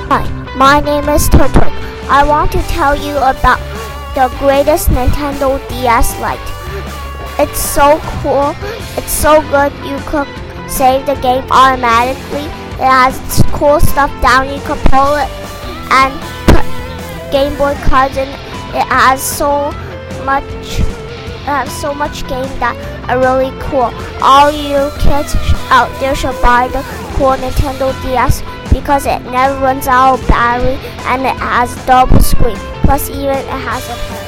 Hi, my name is Toto. I want to tell you about the greatest Nintendo DS Lite. It's so cool, it's so good, you could save the game automatically. It has cool stuff down, you can pull it and put Game Boy cards in. It has so much game that are really cool. All you kids out there should buy the cool Nintendo DS because it never runs out of battery and it has double screen. Plus even it has a